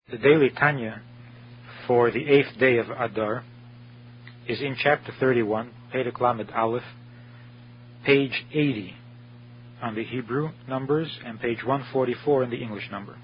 The daily Tanya for the 8th day of Adar is in chapter 31, Perek Lamed Aleph, page 80 on the Hebrew numbers and page 144 in the English number.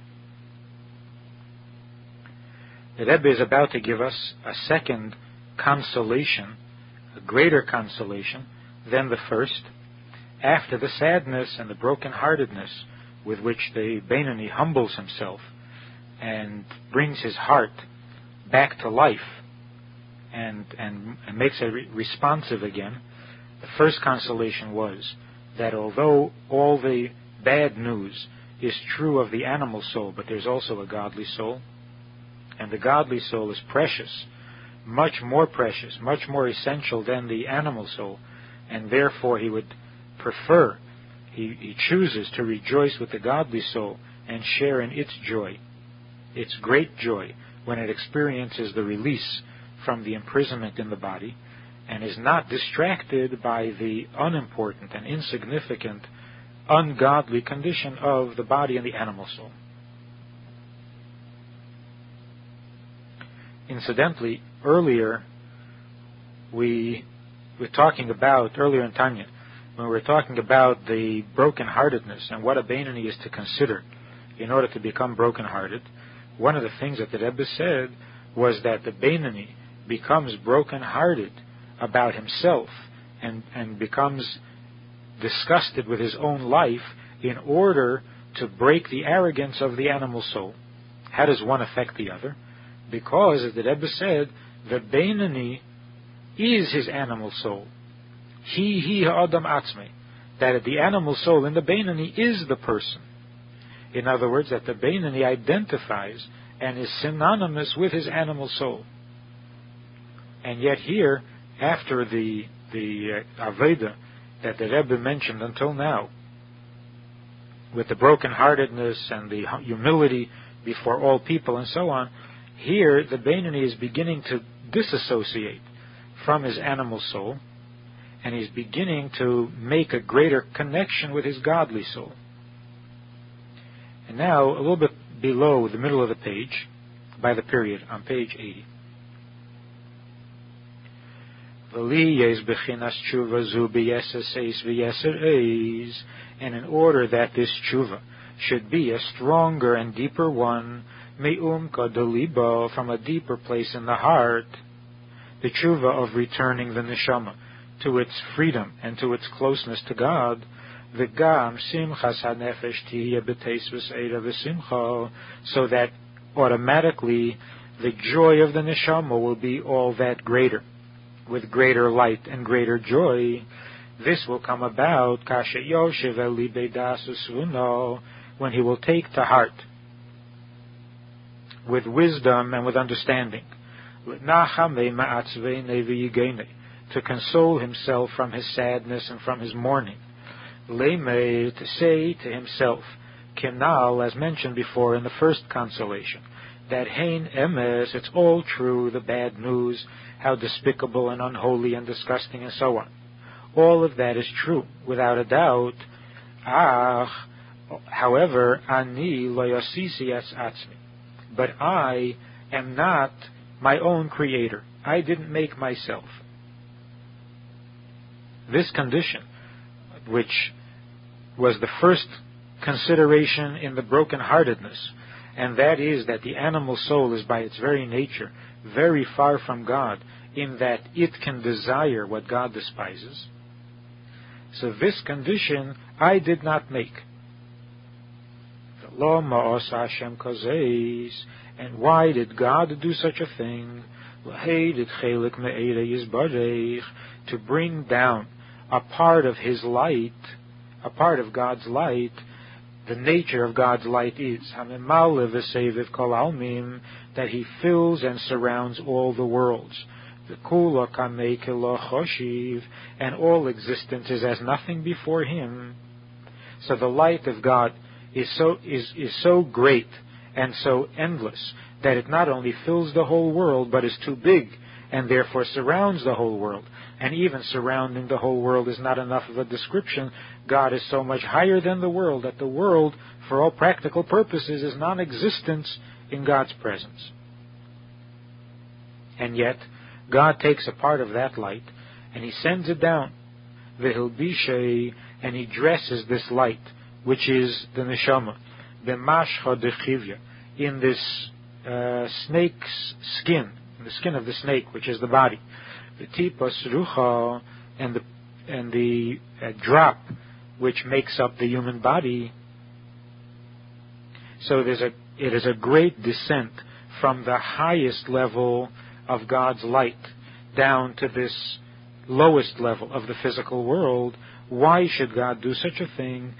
The Rebbe is about to give us a second consolation, a greater consolation than the first, after the sadness and the brokenheartedness with which the Beinoni humbles himself and brings his heart back to life and makes it responsive again. The first consolation was that although all the bad news is true of the animal soul, but there's also a godly soul, and the godly soul is precious, much more essential than the animal soul, and therefore he would prefer, he chooses to rejoice with the godly soul and share in its joy, its great joy, when it experiences the release from the imprisonment in the body, and is not distracted by the unimportant and insignificant, ungodly condition of the body and the animal soul. Incidentally, earlier we were talking about, earlier in Tanya, when we were talking about the brokenheartedness and what a Beinoni is to consider in order to become brokenhearted, one of the things that the Rebbe said was that the Beinoni becomes brokenhearted about himself and becomes disgusted with his own life in order to break the arrogance of the animal soul. How does one affect the other? Because, as the Rebbe said, the Beinoni is his animal soul. He ha'adam atzmei. That the animal soul in the Beinoni is the person. In other words, that the Beinoni identifies and is synonymous with his animal soul. And yet here, after the Aveda that the Rebbe mentioned until now, with the brokenheartedness and the humility before all people and so on, here the Beinoni is beginning to disassociate from his animal soul, and he's beginning to make a greater connection with his godly soul. And now, a little bit below the middle of the page, by the period, on page 80. And in order that this tshuva should be a stronger and deeper one, from a deeper place in the heart, the tshuva of returning the neshama to its freedom and to its closeness to God, v'gam simchas hanefesh tihya b'teisvus eira v'simcha, so that automatically the joy of the neshama will be all that greater, with greater light and greater joy. This will come about kashe yoshev el libei das usvuno, when he will take to heart with wisdom and with understanding, to console himself from his sadness and from his mourning, to say to himself, Kenal, as mentioned before in the first consolation, that Hein Emes, it's all true, the bad news, how despicable and unholy and disgusting and so on. All of that is true, without a doubt. However, Ani lo yosisi es atzmi. But I am not my own creator. I didn't make myself. This condition, which was the first consideration in the brokenheartedness, and that is that the animal soul is by its very nature very far from God, in that it can desire what God despises. So this condition I did not make. And why did God do such a thing? To bring down a part of His light, a part of God's light. The nature of God's light is that He fills and surrounds all the worlds. And all existence is as nothing before Him. So the light of God is so great and so endless that it not only fills the whole world, but is too big and therefore surrounds the whole world. And even surrounding the whole world is not enough of a description. God is so much higher than the world that the world, for all practical purposes, is non-existent in God's presence. And yet, God takes a part of that light and He sends it down. V'hilbishei, and He dresses this light, which is the neshama, b'mashcha dechivya, in this snake's skin, in the skin of the snake, which is the body. V'tipas rucha, and the drop which makes up the human body. So it is a great descent from the highest level of God's light down to this lowest level of the physical world. Why should God do such a thing?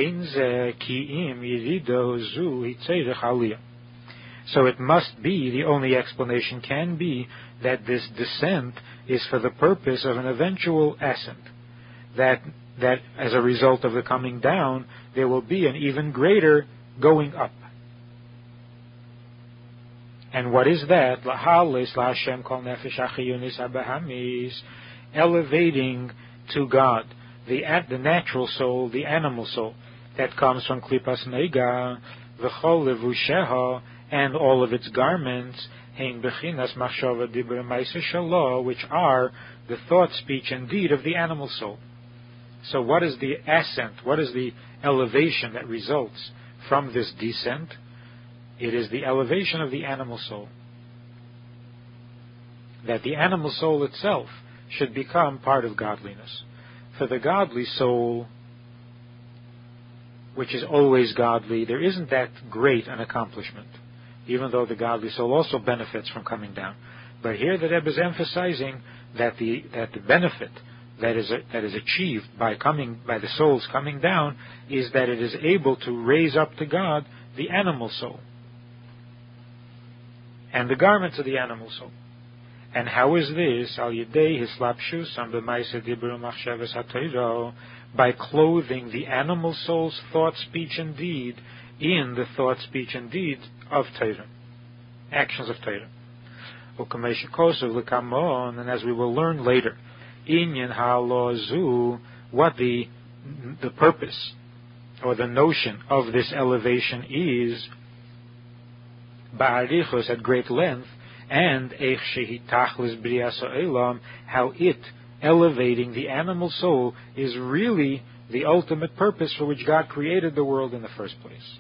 So it must be, the only explanation can be, that this descent is for the purpose of an eventual ascent. That as a result of the coming down, there will be an even greater going up. And what is that? Elevating to God the natural soul, the animal soul, that comes from Klipas Nega, V'chol levusheha, and all of its garments, Hein bechinas machshava dibur ma'aseh shelo, which are the thought, speech, and deed of the animal soul. So what is the ascent? What is the elevation that results from this descent? It is the elevation of the animal soul. That the animal soul itself should become part of godliness. For the godly soul, which is always godly, there isn't that great an accomplishment, even though the godly soul also benefits from coming down. But here the Rebbe is emphasizing that the benefit that is achieved by the soul's coming down is that it is able to raise up to God the animal soul and the garments of the animal soul. And how is this? Al yedei hislapshus b'maaseh dibur machshavas haTorah, by clothing the animal soul's thought, speech, and deed in the thought, speech, and deed of Torah, actions of Torah. And as we will learn later, inyan ha'lozu, what the purpose or the notion of this elevation is, ba'arichos, at great length, and eich shehi tachlis brias ha'olam, how it, elevating the animal soul, is really the ultimate purpose for which God created the world in the first place.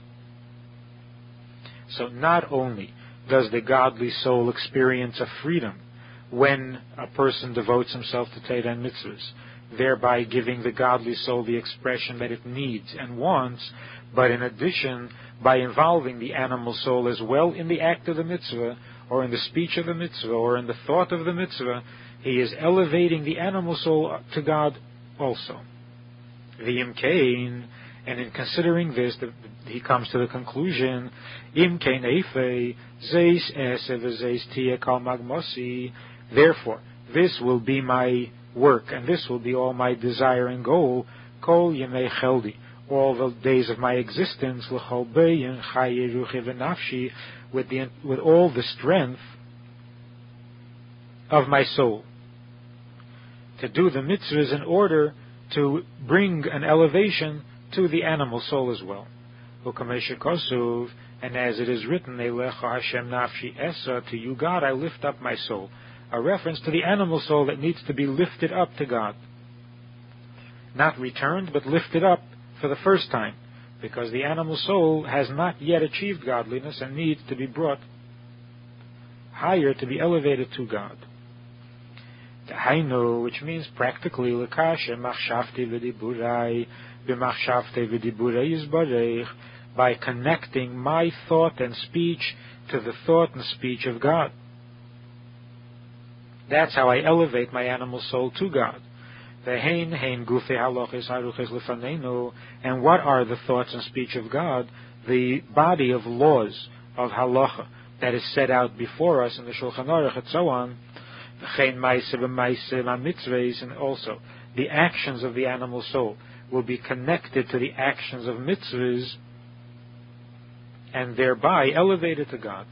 So not only does the godly soul experience a freedom when a person devotes himself to Torah and mitzvahs, thereby giving the godly soul the expression that it needs and wants, but in addition, by involving the animal soul as well in the act of the mitzvah, or in the speech of the mitzvah, or in the thought of the mitzvah, he is elevating the animal soul to God also. V'im kein, and in considering this, he comes to the conclusion, Im kein eifei, zeis ese v'zeis tia kal magmosi, therefore, this will be my work, and this will be all my desire and goal, kol yemei cheldi, all the days of my existence, l'chol beyin chayi ruchi v'nafshi, with all the strength of my soul, to do the mitzvahs in order to bring an elevation to the animal soul as well. And as it is written, Eilecha Hashem nafshi esa, to you God I lift up my soul, a reference to the animal soul that needs to be lifted up to God. Not returned, but lifted up for the first time, because the animal soul has not yet achieved godliness and needs to be brought higher, to be elevated to God. Hainu, which means practically, lekashe machshavte v'diburai b'machshavte v'diburai yizbarech, by connecting my thought and speech to the thought and speech of God. That's how I elevate my animal soul to God. And what are the thoughts and speech of God? The body of laws of halacha that is set out before us in the Shulchan Aruch and so on. And also the actions of the animal soul will be connected to the actions of mitzvahs and thereby elevated to God.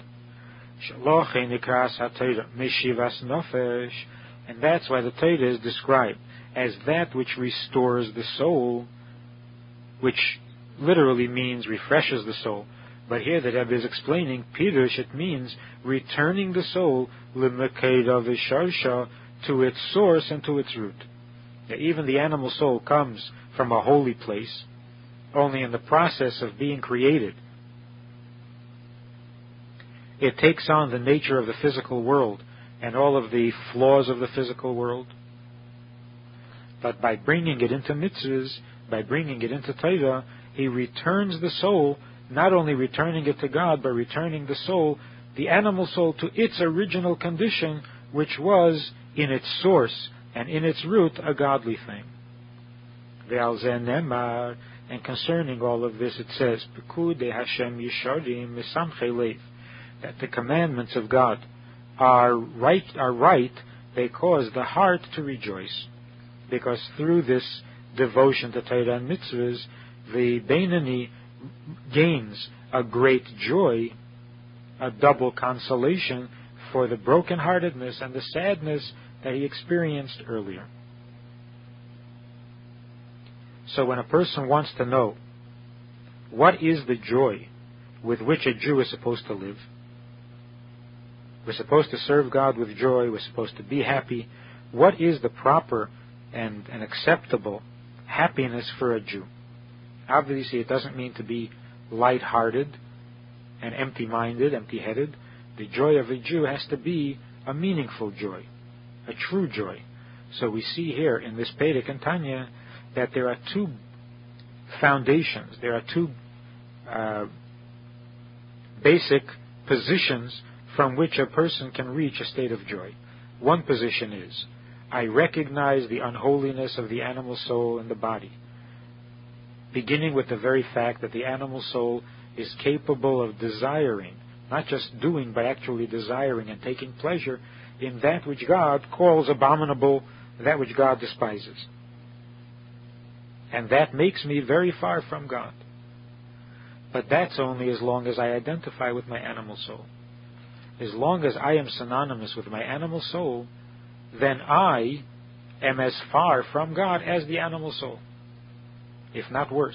And that's why the Torah is described as that which restores the soul, which literally means refreshes the soul. But here the Rebbe is explaining, Pirush, it means returning the soul, l'mekeda v'sharsha, to its source and to its root. That even the animal soul comes from a holy place, only in the process of being created, it takes on the nature of the physical world and all of the flaws of the physical world. But by bringing it into mitzvahs, by bringing it into Torah, he returns the soul, not only returning it to God, but returning the soul, the animal soul, to its original condition, which was in its source and in its root a godly thing. Ve'al zeh nemar, and concerning all of this it says, Pekudei Hashem yisharim misamchei leiv, that the commandments of God are right, they cause the heart to rejoice. Because through this devotion to Torah and mitzvahs, the Beinani gains a great joy, a double consolation for the brokenheartedness and the sadness that he experienced earlier. So when a person wants to know what is the joy with which a Jew is supposed to live, we're supposed to serve God with joy, we're supposed to be happy, what is the proper and acceptable happiness for a Jew? Obviously, it doesn't mean to be light-hearted and empty-minded, empty-headed. The joy of a Jew has to be a meaningful joy, a true joy. So we see here in this Perek in Tanya that there are two foundations, there are two basic positions from which a person can reach a state of joy. One position is, I recognize the unholiness of the animal soul and the body, beginning with the very fact that the animal soul is capable of desiring, not just doing, but actually desiring and taking pleasure in that which God calls abominable, that which God despises. And that makes me very far from God. But that's only as long as I identify with my animal soul. As long as I am synonymous with my animal soul, then I am as far from God as the animal soul, if not worse.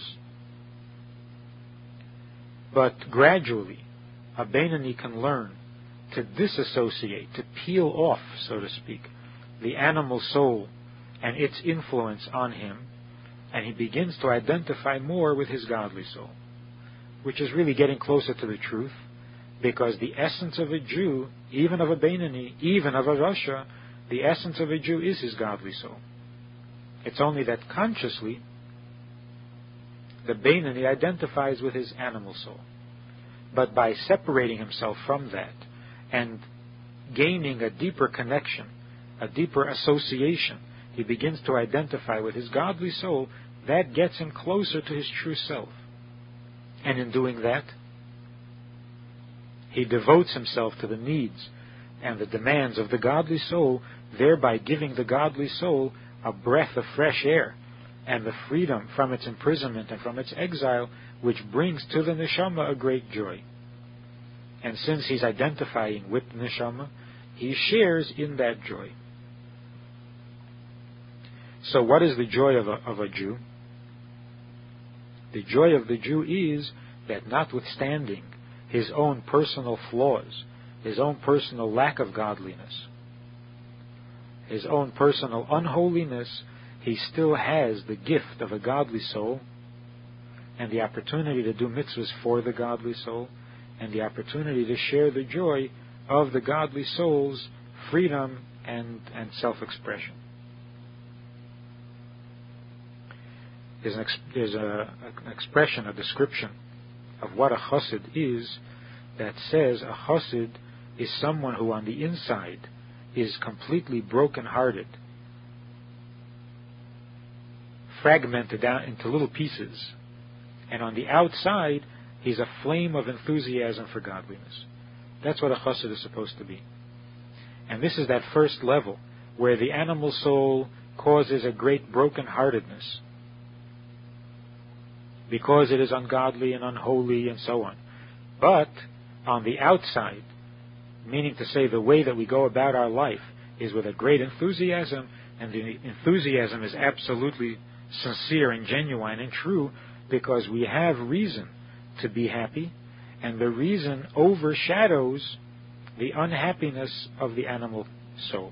But gradually, a Beinani can learn to disassociate, to peel off, so to speak, the animal soul and its influence on him, and he begins to identify more with his godly soul, which is really getting closer to the truth, because the essence of a Jew, even of a Beinani, even of a Rasha, the essence of a Jew is his godly soul. It's only that consciously the Beinani identifies with his animal soul. But by separating himself from that and gaining a deeper connection, a deeper association, he begins to identify with his godly soul. That gets him closer to his true self. And in doing that, he devotes himself to the needs and the demands of the godly soul, thereby giving the godly soul a breath of fresh air and the freedom from its imprisonment and from its exile, which brings to the neshama a great joy. And since he's identifying with the neshama, he shares in that joy. So what is the joy of a Jew? The joy of the Jew is that notwithstanding his own personal flaws, his own personal lack of godliness, his own personal unholiness, he still has the gift of a godly soul and the opportunity to do mitzvahs for the godly soul and the opportunity to share the joy of the godly soul's freedom and self-expression. There's an expression, a description of what a chassid is, that says a chassid is someone who on the inside is completely broken-hearted, fragmented down into little pieces, and on the outside he's a flame of enthusiasm for godliness. That's what a chassid is supposed to be. And this is that first level where the animal soul causes a great broken-heartedness because it is ungodly and unholy and so on. But on the outside, meaning to say the way that we go about our life is with a great enthusiasm, and the enthusiasm is absolutely sincere and genuine and true, because we have reason to be happy, and the reason overshadows the unhappiness of the animal soul.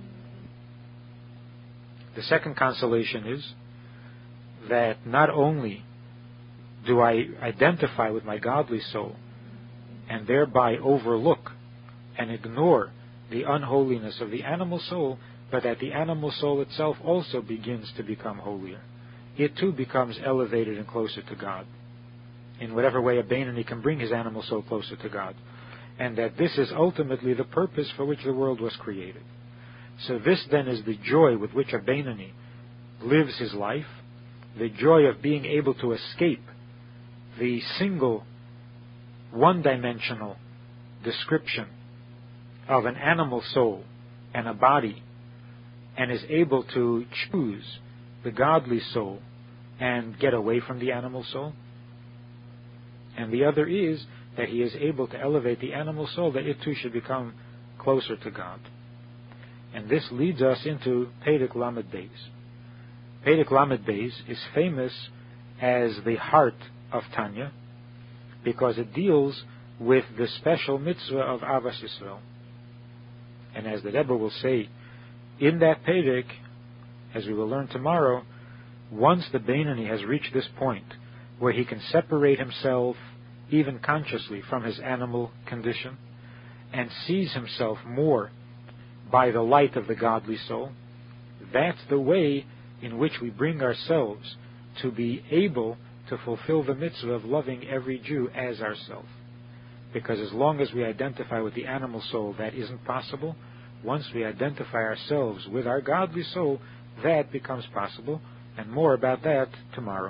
The second consolation is that not only do I identify with my godly soul and thereby overlook and ignore the unholiness of the animal soul, but that the animal soul itself also begins to become holier. It too becomes elevated and closer to God, in whatever way a Beinoni can bring his animal soul closer to God. And that this is ultimately the purpose for which the world was created. So this then is the joy with which a Beinoni lives his life, the joy of being able to escape the single, one-dimensional description of an animal soul and a body, and is able to choose the godly soul and get away from the animal soul. And the other is that he is able to elevate the animal soul, that it too should become closer to God. And this leads us into Perek Lamed Beis. Perek Lamed Beis is famous as the heart of Tanya because it deals with the special mitzvah of Avas Yisrael. And as the Rebbe will say, in that Perek, as we will learn tomorrow, once the Beinoni has reached this point where he can separate himself even consciously from his animal condition and sees himself more by the light of the godly soul, that's the way in which we bring ourselves to be able to fulfill the mitzvah of loving every Jew as ourselves. Because as long as we identify with the animal soul, that isn't possible. Once we identify ourselves with our godly soul, that becomes possible. And more about that tomorrow.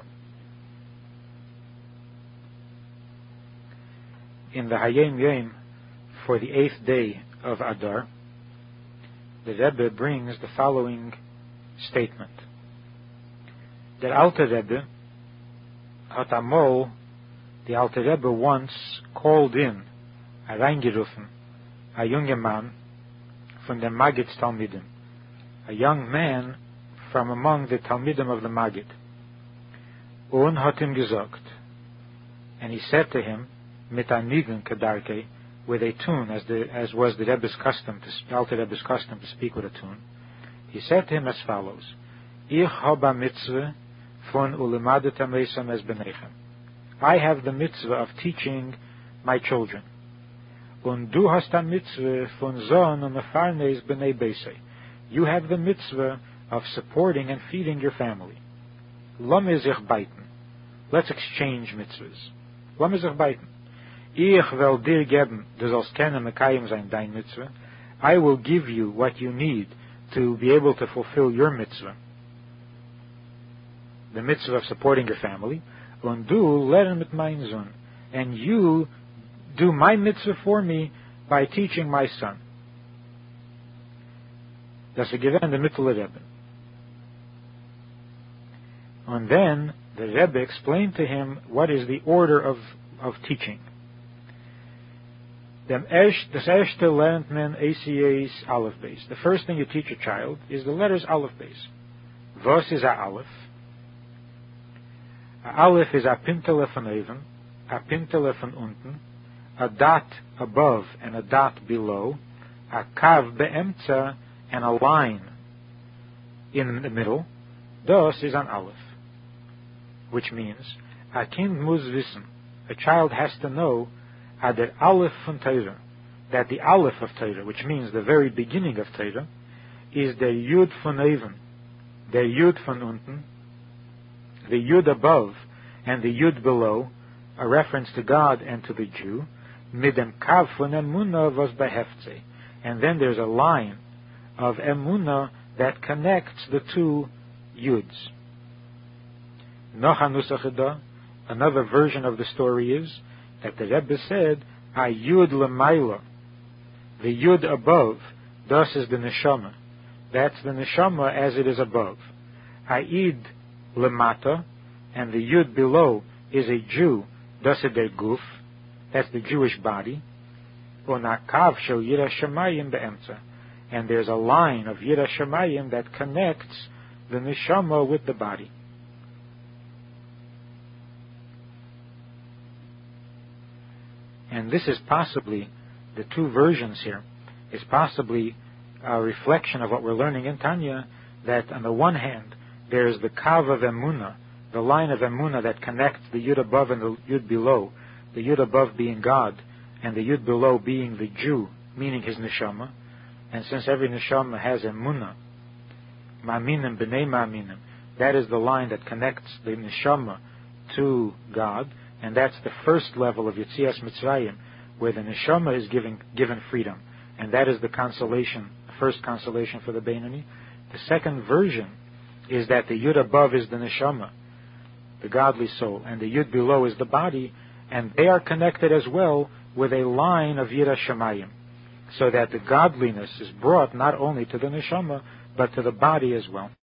In the Hayom Yom, for the 8th day of Adar, the Rebbe brings the following statement. Der Alte Rebbe hat amol, the Alte Rebbe once called in, reingerufen, a junger Mann from the Maggid's Talmidim, a young man from among the Talmidim of the Maggid, und hat ihm gesagt, and he said to him, mit a nigun kedarke, with a tune, as was the Rebbe's custom, the Alte Rebbe's custom to speak with a tune. He said to him as follows: Ich hab a mitzvah von ulimadet ameisam es benechem. I have the mitzvah of teaching my children. Und du hast a mitzvah von zon und mefarnes bnei beisei. You have the mitzvah of supporting and feeding your family. Lamm sich beiten. Let's exchange mitzvahs. Lamm sich beiten. Ich will dir geben, du sollst kennen mekayim sein dein mitzvah. I will give you what you need to be able to fulfill your mitzvah. The mitzvah of supporting your family. Und du lern mit mein Sohn. And you do my mitzvah for me by teaching my son. Das ist gewähnt der Mittel Rebbe. And then the Rebbe explained to him what is the order of teaching. Das erste lernt man ACA's Aleph Beis. The first thing you teach a child is the letters Aleph Beis. Was is a Aleph? A Aleph is a pintele von oben, a pintele von unten, a dot above and a dot below, a kav beemtza, and a line in the middle. Das is an Aleph. Which means, a kind muss wissen, a child has to know, der Aleph von Torah, that the Aleph of Torah, which means the very beginning of Torah, is the Yud von oben, the Yud von unten, the Yud above, and the Yud below, a reference to God and to the Jew, mit dem Kav von Emunah was behefze. And then there's a line of Emunah that connects the two Yuds. Noch anusachida, another version of the story is that the Rebbe said, a Yud lemaila, the Yud above, thus is the Neshama. That's the Neshama as it is above. A Id lemata, and the Yud below is a Jew, thus is the Guf, that's the Jewish body. Unakav shel Yira Shemayim be'emtza, and there's a line of Yira Shemayim that connects the Neshama with the body. And this is possibly, the two versions here, is possibly a reflection of what we're learning in Tanya, that on the one hand, there's the kav of emunah, the line of emunah that connects the yud above and the yud below, the yud above being God, and the yud below being the Jew, meaning his neshama. And since every neshama has emunah, ma'aminim b'nei ma'aminim, that is the line that connects the neshama to God, and that's the first level of Yetzias Mitzrayim, where the neshama is given freedom, and that is the consolation, the first consolation for the Beinoni. The second version is that the yud above is the neshama, the godly soul, and the yud below is the body, and they are connected as well with a line of Yiras Shamayim, so that the godliness is brought not only to the neshama, but to the body as well.